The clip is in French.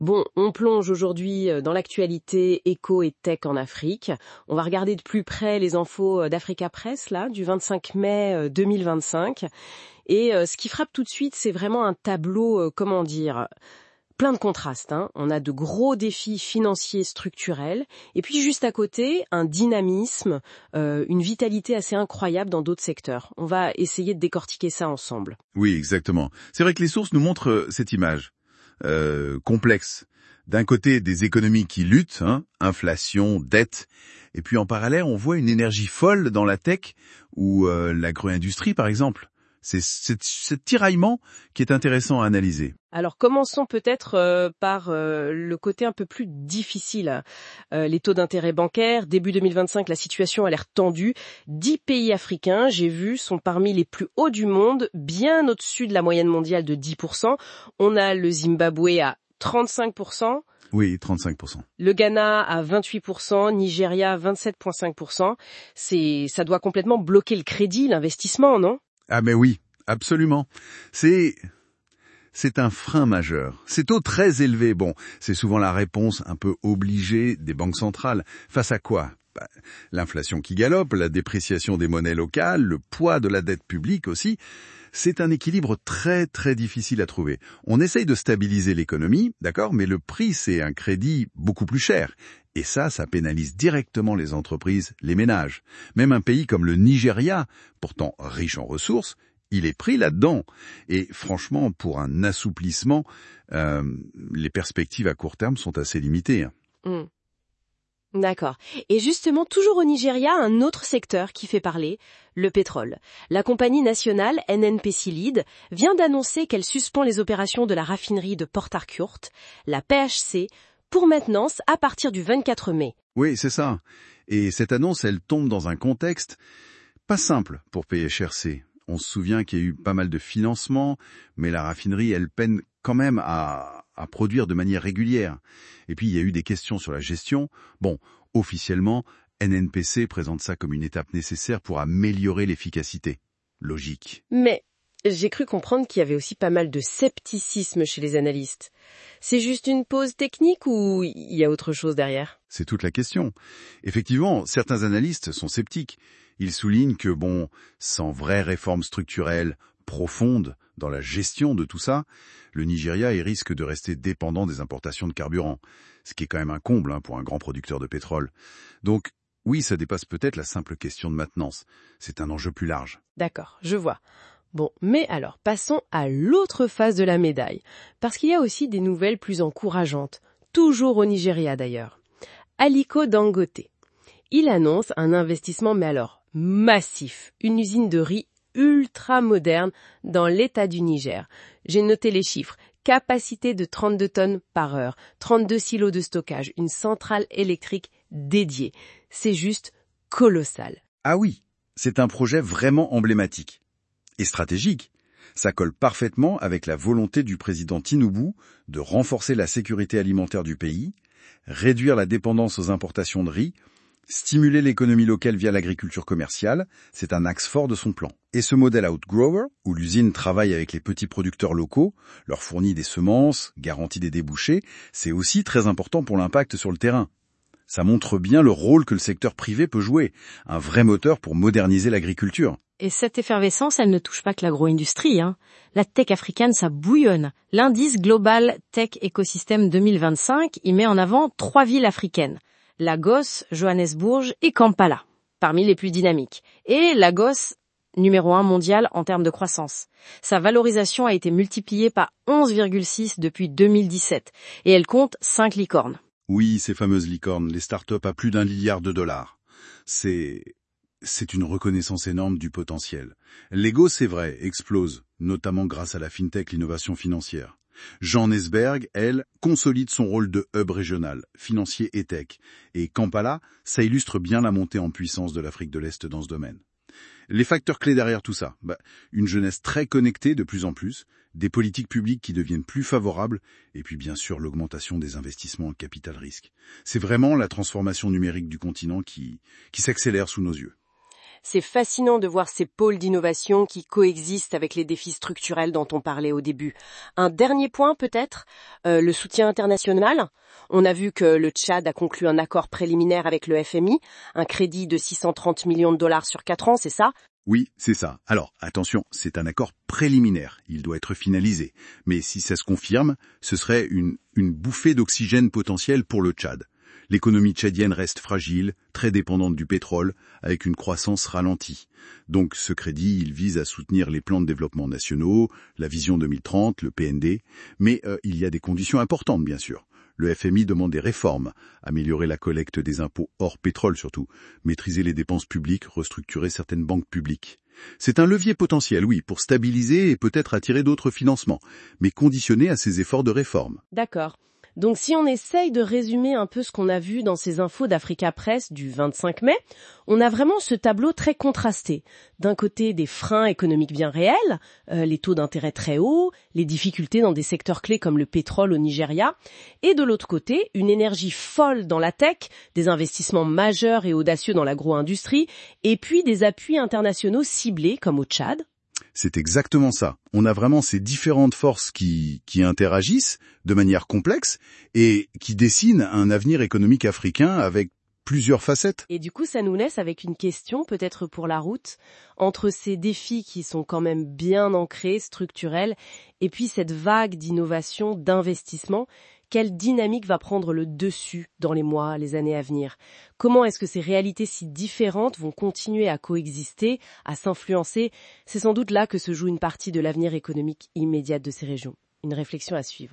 Bon, on plonge aujourd'hui dans l'actualité éco et tech en Afrique. On va regarder de plus près les infos d'Africa Press, là, du 25 mai 2025. Et ce qui frappe tout de suite, c'est vraiment un tableau, plein de contrastes, hein. On a de gros défis financiers structurels. Et puis juste à côté, un dynamisme, une vitalité assez incroyable dans d'autres secteurs. On va essayer de décortiquer ça ensemble. Oui, exactement. C'est vrai que les sources nous montrent cette image complexe. D'un côté, des économies qui luttent, inflation, dette, et puis en parallèle, on voit une énergie folle dans la tech ou l'agro-industrie, par exemple. C'est ce tiraillement qui est intéressant à analyser. Alors commençons peut-être par le côté un peu plus difficile. Les taux d'intérêt bancaires, début 2025, la situation a l'air tendue. 10 pays africains, j'ai vu, sont parmi les plus hauts du monde, bien au-dessus de la moyenne mondiale de 10%. On a le Zimbabwe à 35%. Oui, 35%. Le Ghana à 28%, Nigeria à 27,5%. Ça doit complètement bloquer le crédit, l'investissement, non ? Ah mais oui, absolument. C'est un frein majeur. Ces taux très élevés, c'est souvent la réponse un peu obligée des banques centrales. Face à quoi ? L'inflation qui galope, la dépréciation des monnaies locales, le poids de la dette publique aussi. C'est un équilibre très très difficile à trouver. On essaye de stabiliser l'économie, d'accord, mais le prix c'est un crédit beaucoup plus cher. Et ça pénalise directement les entreprises, les ménages. Même un pays comme le Nigeria, pourtant riche en ressources, il est pris là-dedans. Et franchement, pour un assouplissement, les perspectives à court terme sont assez limitées. Mm. D'accord. Et justement, toujours au Nigeria, un autre secteur qui fait parler, le pétrole. La compagnie nationale NNPC Lead vient d'annoncer qu'elle suspend les opérations de la raffinerie de Port Harcourt, la PHC, pour maintenance à partir du 24 mai. Oui, c'est ça. Et cette annonce, elle tombe dans un contexte pas simple pour PHRC. On se souvient qu'il y a eu pas mal de financement, mais la raffinerie, elle peine quand même à produire de manière régulière. Et puis, il y a eu des questions sur la gestion. Officiellement, NNPC présente ça comme une étape nécessaire pour améliorer l'efficacité. Logique. Mais j'ai cru comprendre qu'il y avait aussi pas mal de scepticisme chez les analystes. C'est juste une pause technique ou il y a autre chose derrière ? C'est toute la question. Effectivement, certains analystes sont sceptiques. Ils soulignent que, sans vraie réforme structurelle profonde dans la gestion de tout ça, le Nigeria il risque de rester dépendant des importations de carburant, ce qui est quand même un comble pour un grand producteur de pétrole. Donc, oui, ça dépasse peut-être la simple question de maintenance. C'est un enjeu plus large. D'accord, je vois. Mais alors, passons à l'autre face de la médaille, parce qu'il y a aussi des nouvelles plus encourageantes, toujours au Nigeria d'ailleurs. Aliko Dangote. Il annonce un investissement, mais alors massif, une usine de riz ultra moderne dans l'état du Niger. J'ai noté les chiffres. Capacité de 32 tonnes par heure, 32 silos de stockage, une centrale électrique dédiée. C'est juste colossal. Ah oui, c'est un projet vraiment emblématique et stratégique. Ça colle parfaitement avec la volonté du président Tinubu de renforcer la sécurité alimentaire du pays, réduire la dépendance aux importations de riz, stimuler l'économie locale via l'agriculture commerciale, c'est un axe fort de son plan. Et ce modèle Outgrower, où l'usine travaille avec les petits producteurs locaux, leur fournit des semences, garantit des débouchés, c'est aussi très important pour l'impact sur le terrain. Ça montre bien le rôle que le secteur privé peut jouer, un vrai moteur pour moderniser l'agriculture. Et cette effervescence, elle ne touche pas que l'agro-industrie, La tech africaine, ça bouillonne. L'indice Global Tech Ecosystem 2025, il met en avant 3 villes africaines. Lagos, Johannesburg et Kampala, parmi les plus dynamiques. Et Lagos, numéro 1 mondial en termes de croissance. Sa valorisation a été multipliée par 11,6 depuis 2017 et elle compte 5 licornes. Oui, ces fameuses licornes, les startups à plus d'1 milliard de dollars. C'est une reconnaissance énorme du potentiel. L'ego, c'est vrai, explose, notamment grâce à la fintech, l'innovation financière. Johannesburg, elle, consolide son rôle de hub régional, financier et tech. Et Kampala, ça illustre bien la montée en puissance de l'Afrique de l'Est dans ce domaine. Les facteurs clés derrière tout ça, une jeunesse très connectée de plus en plus, des politiques publiques qui deviennent plus favorables, et puis bien sûr l'augmentation des investissements en capital risque. C'est vraiment la transformation numérique du continent qui s'accélère sous nos yeux. C'est fascinant de voir ces pôles d'innovation qui coexistent avec les défis structurels dont on parlait au début. Un dernier point peut-être, le soutien international. On a vu que le Tchad a conclu un accord préliminaire avec le FMI, un crédit de 630 millions de dollars sur 4 ans, c'est ça? Oui, c'est ça. Alors, attention, c'est un accord préliminaire. Il doit être finalisé. Mais si ça se confirme, ce serait une bouffée d'oxygène potentielle pour le Tchad. L'économie tchadienne reste fragile, très dépendante du pétrole, avec une croissance ralentie. Donc ce crédit, il vise à soutenir les plans de développement nationaux, la vision 2030, le PND, mais il y a des conditions importantes bien sûr. Le FMI demande des réformes, améliorer la collecte des impôts hors pétrole surtout, maîtriser les dépenses publiques, restructurer certaines banques publiques. C'est un levier potentiel, oui, pour stabiliser et peut-être attirer d'autres financements, mais conditionné à ces efforts de réforme. D'accord. Donc si on essaye de résumer un peu ce qu'on a vu dans ces infos d'Africa Press du 25 mai, on a vraiment ce tableau très contrasté. D'un côté, des freins économiques bien réels, les taux d'intérêt très hauts, les difficultés dans des secteurs clés comme le pétrole au Nigeria, et de l'autre côté, une énergie folle dans la tech, des investissements majeurs et audacieux dans l'agro-industrie, et puis des appuis internationaux ciblés comme au Tchad. C'est exactement ça. On a vraiment ces différentes forces qui interagissent de manière complexe et qui dessinent un avenir économique africain avec plusieurs facettes. Et du coup, ça nous laisse avec une question, peut-être pour la route, entre ces défis qui sont quand même bien ancrés, structurels, et puis cette vague d'innovation, d'investissement. Quelle dynamique va prendre le dessus dans les mois, les années à venir? Comment est-ce que ces réalités si différentes vont continuer à coexister, à s'influencer? C'est sans doute là que se joue une partie de l'avenir économique immédiat de ces régions. Une réflexion à suivre.